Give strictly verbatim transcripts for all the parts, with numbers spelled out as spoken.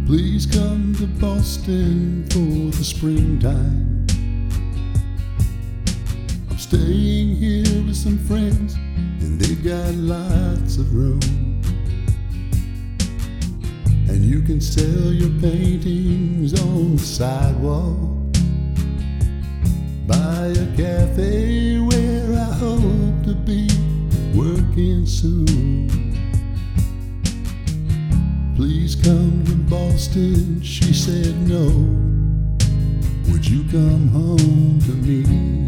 Please come to Boston for the springtime. I'm staying here with some friends, and they've got lots of room. And you can sell your paintings on the sidewalk by a cafe where I hope to be working soon. Please come to Boston, she said no. Would you come home to me?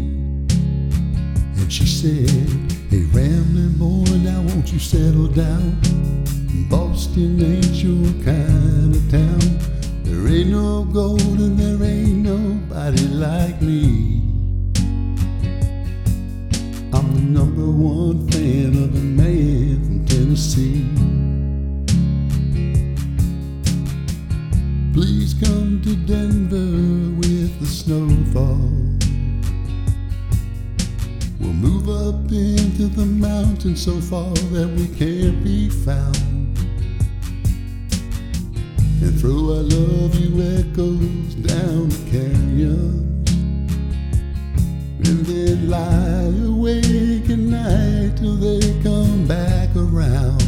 And she said, hey rambling boy, now won't you settle down? Boston ain't your kind of town. There ain't no gold and there ain't nobody like me. I'm the number one fan of a man from Tennessee. Please come to Denver with the snowfall. We'll move up into the mountains so far that we can't be found, and throw our love you echoes down the canyons, and then lie awake at night till they come back around.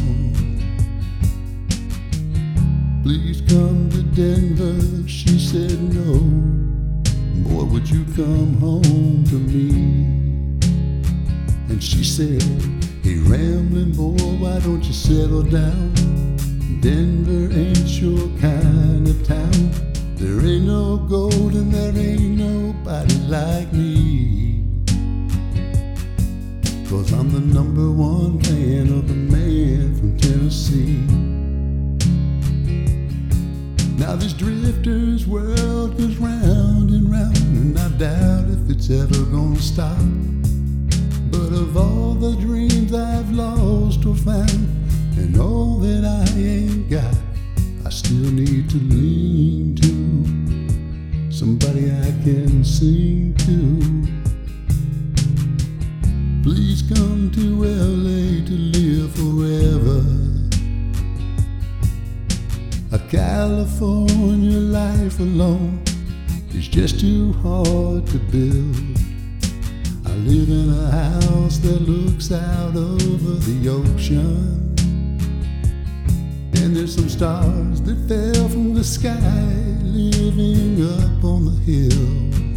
Please come to Denver, she said no. Boy, would you come home to me? And she said, hey rambling boy, why don't you settle down? Denver ain't your kind of town. There ain't no gold and there ain't nobody like me. 'Cause I'm the number one fan of a man from Tennessee. Now this drifter's world goes round and round, and I doubt if it's ever gonna stop. But of all the dreams I've lost or found, and all that I ain't got, I still need to lean to somebody I can sing to. Please come to L A to live forever. A California life alone is just too hard to build. I live in a house that looks out over the ocean, and there's some stars that fell from the sky living up on the hill.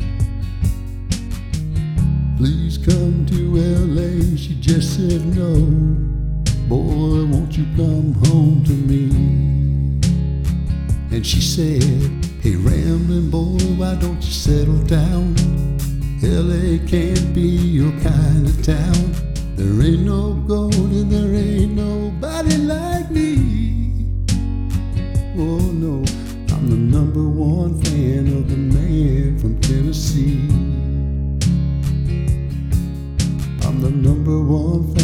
Please come to L A, she just said no. Boy, won't you come home to me? And she said, hey rambling boy, why don't you settle down? L A can't be your kind of town. There ain't no gold and there ain't nobody like me. Oh no, I'm the number one fan of the man from Tennessee. I'm the number one fan